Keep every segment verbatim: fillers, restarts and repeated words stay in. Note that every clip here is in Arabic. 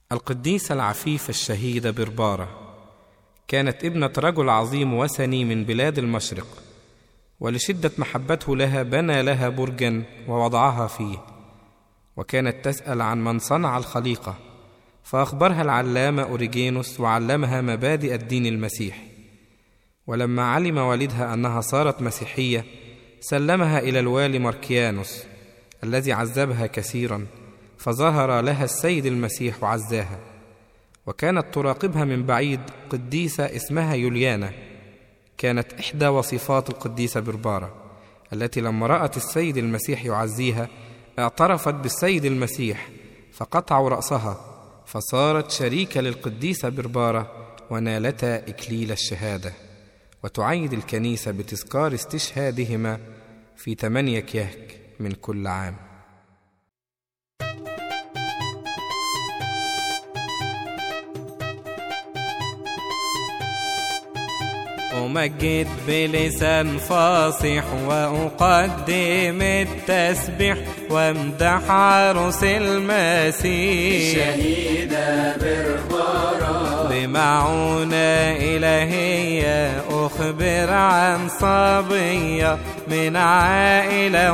القديسة العفيفة الشهيدة بربارة كانت ابنة رجل عظيم وثني من بلاد المشرق، ولشدة محبته لها بنى لها برجا ووضعها فيه، وكانت تسأل عن من صنع الخليقة، فأخبرها العلامة أوريجينوس وعلمها مبادئ الدين المسيحي. ولما علم والدها أنها صارت مسيحية سلمها إلى الوالي ماركيانوس الذي عذبها كثيرا، فظهر لها السيد المسيح وعزاها. وكانت تراقبها من بعيد قديسة اسمها يوليانا، كانت إحدى وصفات القديسة بربارة، التي لما رأت السيد المسيح يعزيها اعترفت بالسيد المسيح فقطعوا رأسها، فصارت شريكة للقديسة بربارة ونالتا إكليل الشهادة. وتعيد الكنيسة بتذكار استشهادهما في ثمانية كيهك من كل عام. أمجد بلسان فاصح وأقدم التسبيح وامدح عروس المسيح شهيدة بربارة بمعونة إلهية، أخبر عن صبية من عائلة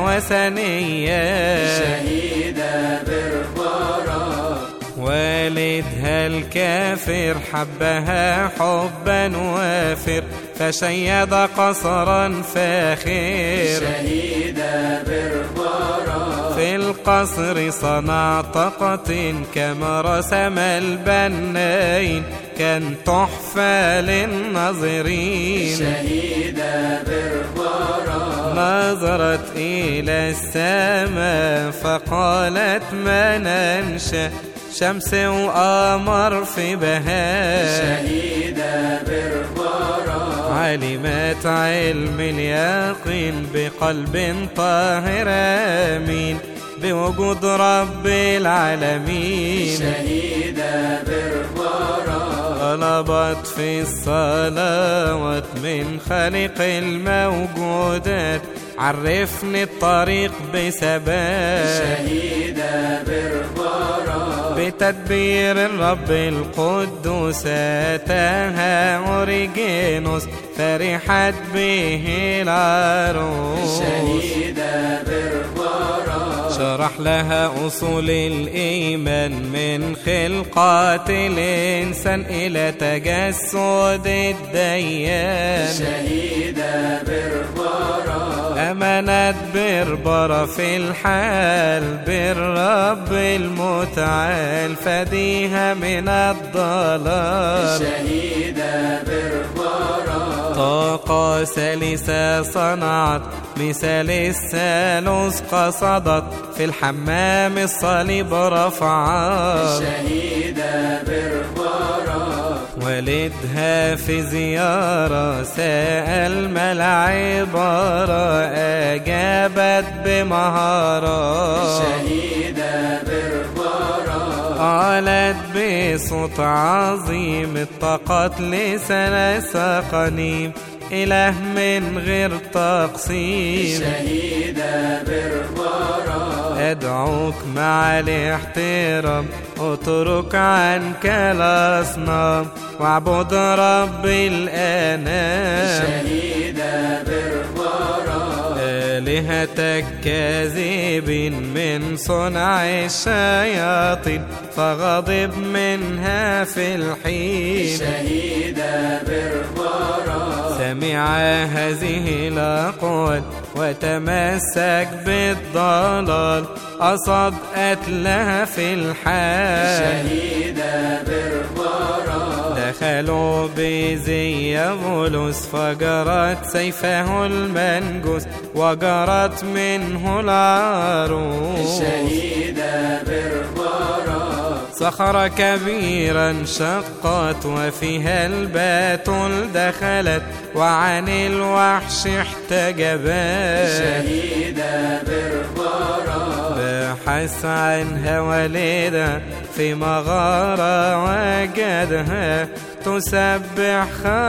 وثنية شهيدة بربارة والدها الكافر حبها حبا وافر، فشيد قصرا فاخر شهيدة بربارة في القصر صنع طاقة كما رسم البناين، كان تحفة للناظرين شهيدة بربارة نظرت إلى السماء فقالت ما ننشأ، شمس وقمر في بهاء شهيدة بربارة علمت علم اليقين بقلب طاهر آمين بوجود رب العالمين شهيدة بربارة طلبت في الصلوات من خالق الموجودات، عرفني الطريق بثبات شهيدة بربارة بتدبير الرب القدوس أتاها أوريجينوس فرحت به العروس شهيدة بربارة شرح لها أصول الإيمان من خلقات الإنسان إلى تجسد الديان شهيدة بربارة أمنت بربارة في الحال بالرب المتعال فديها من الضلال شهيدة بربارة طاقة سلسة صنعت مثال الثالوث قصدت في الحمام الصليب رفعت شهيدة بربارة والدها في زيارة سأل ما العبارة أجابت بمهارة شهيدة بربارة قالت بصوت عظيم الطاقات لسنا سقنيم إله من غير تقسيم شهيدة بربارة أدعوك مع الاحترام اترك عنك الأصنام واعبد رب الأنام شهيدة بربارة آلهتك كاذبين من صنع الشياطين فغضب منها في الحين شهيدة بربارة سمع هذه الأقوال وتمسك بالضلال قصد قتلها في الحال شهيدة بربارة دخلوا بزي بولس فجرت سيفه المنجوس وجرت منه العروس شهيدة بربارة صخرة كبيرا شقت وفيها الباتل دخلت وعن الوحش احتجبت شهيدة بربارة بحث عنها والدها في مغارة وجدها تسبح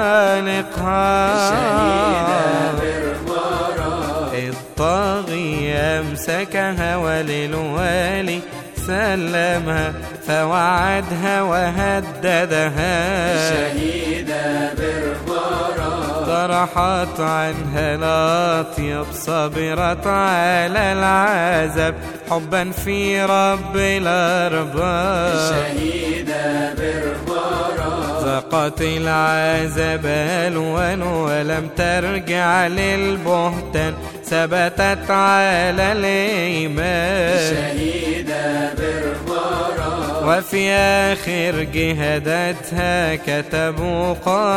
خالقها شهيدة بربارة الطاغي أمسكها وللوالي سلمها فوعدها وهددها شهيدة بربارة طرحت عنها الأطيب صبرت على العذاب حبا في رب الأرباب شهيدة بربارة ذاقت العذاب ألوان ولم ترجع للبهتان ثبتت على الإيمان شهيدة بربارة وفي آخر جهاداتها كتبوا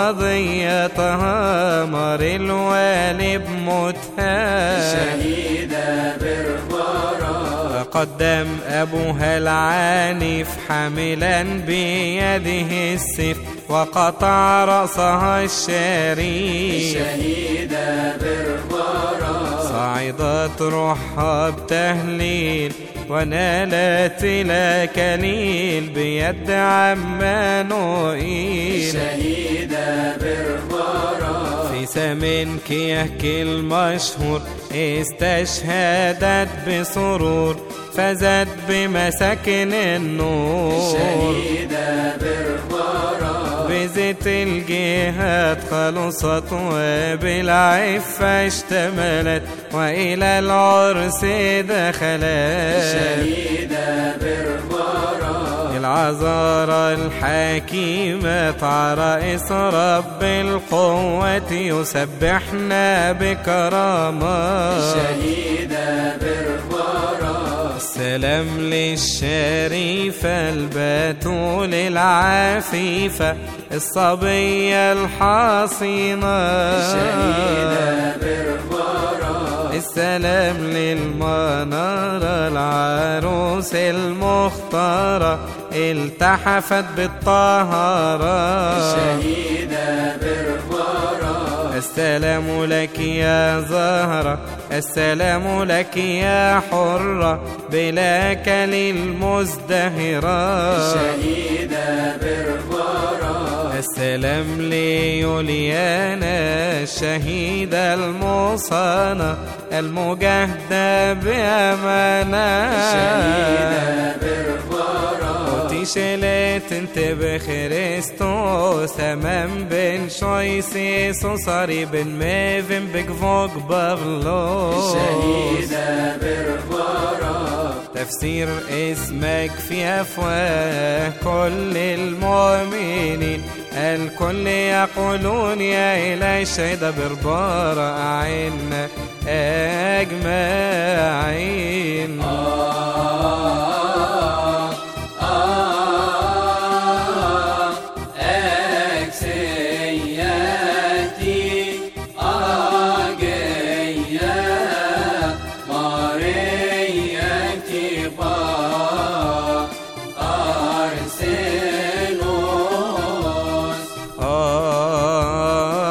قضيتها مر الوالي بموتها شهيدة بربارة قدم أبوها العنيف حاملا بيده السيف وقطع رأسها الشريف شهيدة بربارة صعدت روحها بتهليل ونالت الأكاليل بيد عمانوئيل شهيدة بربارة في سمنك يحكي المشهور استشهدت بسرور فازت بمساكن النور شهيدة بربارة بزيت الجهاد خلصت وبالعفة اشتملت وإلى العرس دخلت شهيدة بربارة العذارى الحكيمة عرائس رب القوة يسبحنا بكرامات شهيدة بربارة السلام للشريفة البتول العفيفة الصبية الحصينة شهيدة بربارة السلام للمنارة العروس المختارة التحفت بالطهارة شهيدة بربارة السلام لك يا زهرة السلام لك يا حرة بلاك للمزدهرة شهيدة بربارة السلام ليوليانا الشهيدة المصانة المجاهدة بأمانة شهيدة بربارة تشلت انت بخريستوس امام بن شويسيس وصاري بن ميفن بكفوق بغلوس شهيدة بربارة تفسير اسمك في أفواه كل المؤمنين الكل يقولون يا إلهي الشهيدة بربارة أعنا أجمعين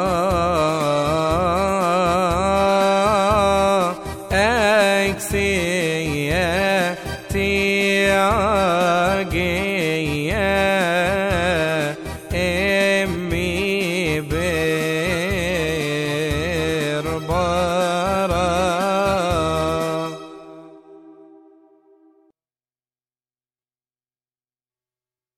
see